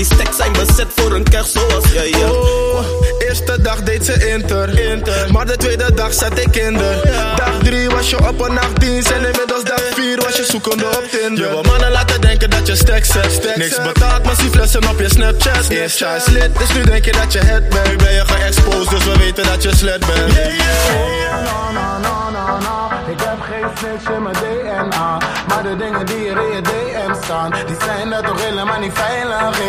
die stacks zijn bezet voor een keg zoals jij, ja. Eerste dag deed ze inter. Maar de tweede dag zat ik kinder. Dag 3 was je op een nachtdienst. En inmiddels dag 4 was je zoekende op Tinder. Je wil mannen laten denken dat je stacks hebt. Niks betaald, maar zie flessen op je Snapchat. Eerst jij slit, dus nu denk je dat je het bent. Nu ben je geëxposed, dus we weten dat je slet bent. No, ik heb geen snitch in mijn DNA. Maar de dingen die er in je DM staan, die zijn er toch helemaal niet veilig.